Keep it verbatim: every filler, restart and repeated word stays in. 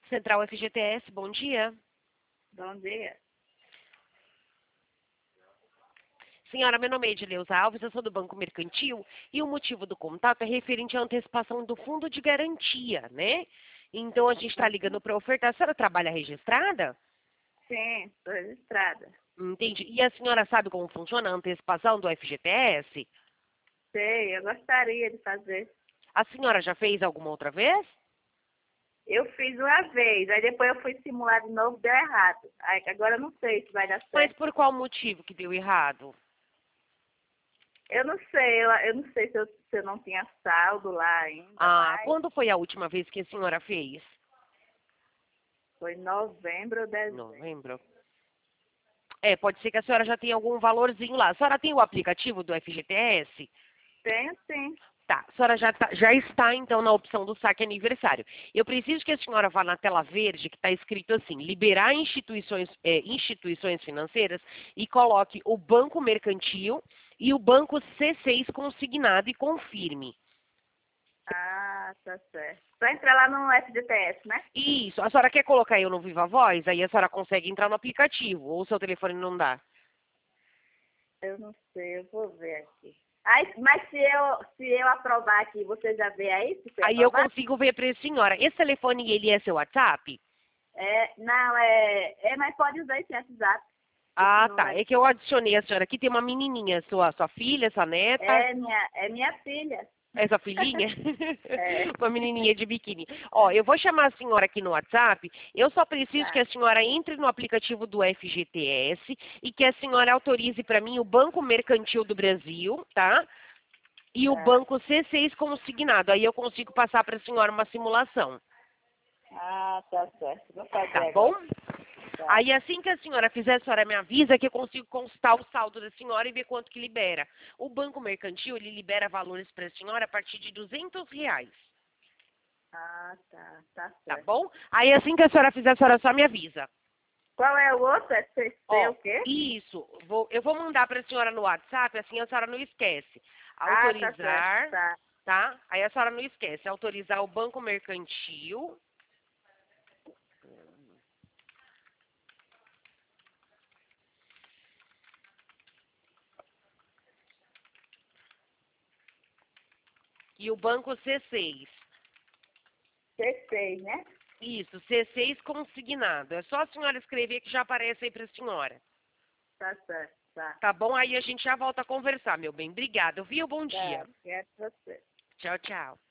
Central F G T S, bom dia. Bom dia. Senhora, meu nome é Edileuza Alves, eu sou do Banco Mercantil e o motivo do contato é referente à antecipação do fundo de garantia, né? Então, a gente está ligando para ofertar. A senhora trabalha registrada? Sim, estou registrada. Entendi. E a senhora sabe como funciona a antecipação do F G T S? Sei, eu gostaria de fazer. A senhora já fez alguma outra vez? Eu fiz uma vez, aí depois eu fui simular de novo, deu errado. Aí, agora eu não sei se vai dar Mas certo. por qual motivo que deu errado? Eu não sei, eu, eu não sei se eu, se eu não tinha saldo lá ainda, Ah, mas quando foi a última vez que a senhora fez? foi novembro ou dezembro. Novembro. É, pode ser que a senhora já tenha algum valorzinho lá. A senhora tem o aplicativo do F G T S? Tenho sim. Tá, a senhora já, tá- já está, então, na opção do saque aniversário. Eu preciso que a senhora vá na tela verde, que está escrito assim, liberar instituições, é, instituições financeiras, e coloque o Banco Mercantil e o Banco C seis consignado e confirme. Ah, tá certo. Só entrar lá no F G T S, né? Isso, a senhora quer colocar eu no Viva Voz? Aí a senhora consegue entrar no aplicativo, ou o seu telefone não dá? Eu não sei, eu vou ver aqui. Aí, mas se eu, se eu aprovar aqui, você já vê aí se você Aí eu aprovar? consigo ver para a senhora. Esse telefone, ele é seu WhatsApp? É, não, é, é, mas pode usar esse WhatsApp. Esse Ah, tá. número. É que eu adicionei a senhora aqui, tem uma menininha, sua, sua filha, sua neta, É minha, é minha filha. essa filhinha, É, uma menininha de biquíni. Ó, eu vou chamar a senhora aqui no WhatsApp, eu só preciso que tá. a senhora entre no aplicativo do F G T S e que a senhora autorize para mim o Banco Mercantil do Brasil, tá? E o Tá. Banco C seis consignado. Aí eu consigo passar para a senhora uma simulação. Ah, tá certo. Vou fazer Tá bom? agora. Tá. Aí assim que a senhora fizer, a senhora me avisa que eu consigo consultar o saldo da senhora e ver quanto que libera. O Banco Mercantil, ele libera valores para a senhora a partir de duzentos reais. Ah, tá. Tá Tá certo. bom? Aí assim que a senhora fizer, a senhora só me avisa. Qual é o outro? É C C Ó, o quê? isso. Vou- eu vou mandar para a senhora no WhatsApp, assim a senhora não esquece. Ah, tá certo. Autorizar, Tá. tá? Aí a senhora não esquece. Autorizar o Banco Mercantil. E o Banco C seis. C seis, né? Isso, C seis consignado. É só a senhora escrever que já aparece aí para a senhora. Tá certo. Tá. Tá bom? Aí a gente já volta a conversar, meu bem. Obrigada, viu? Bom dia. Tá. Quero você. Tchau, tchau.